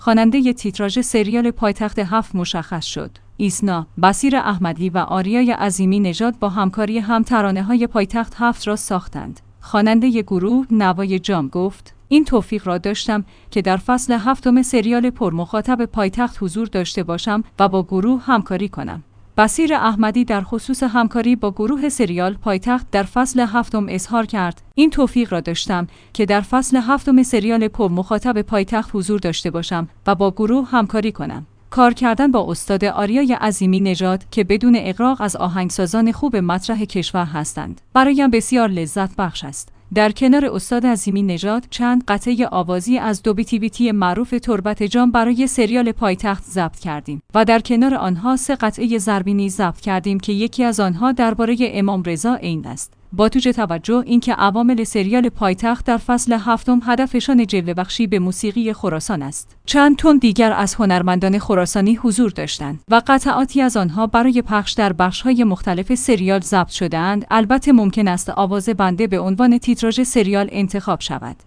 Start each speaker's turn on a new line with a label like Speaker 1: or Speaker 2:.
Speaker 1: خواننده تیتراژ سریال پایتخت 7 مشخص شد. ایسنا، بصیر احمدی و آریای عظیمی نژاد با همکاری هم ترانه‌های پایتخت 7 را ساختند. خواننده گروه نوای جام گفت: این توفیق را داشتم که در فصل 7 سریال پرمخاطب پایتخت حضور داشته باشم و با گروه همکاری کنم. بصیر احمدی در خصوص همکاری با گروه سریال پایتخت در فصل 7 اظهار کرد: این توفیق را داشتم که در فصل 7 سریال پرمخاطب پایتخت حضور داشته باشم و با گروه همکاری کنم. کار کردن با استاد آریای عظیمی نژاد که بدون اغراق از آهنگسازان خوب مطرح کشور هستند، برایم بسیار لذت بخش است. در کنار استاد عظیمی نژاد چند قطعه آوازی از دو بیتی بیتی معروف تربت جام برای سریال پایتخت ضبط کردیم و در کنار آنها 3 قطعه ضربی ضبط کردیم که یکی از آنها درباره امام رضا عین است. با توجه توجه اینکه عوامل سریال پایتخت در فصل 7 هدفشان جلوه بخشی به موسیقی خراسان است، چند تن دیگر از هنرمندان خراسانی حضور داشتند و قطعاتی از آنها برای پخش در بخش‌های مختلف سریال ضبط شده‌اند. البته ممکن است آواز بنده به عنوان تیتراژ سریال انتخاب شود.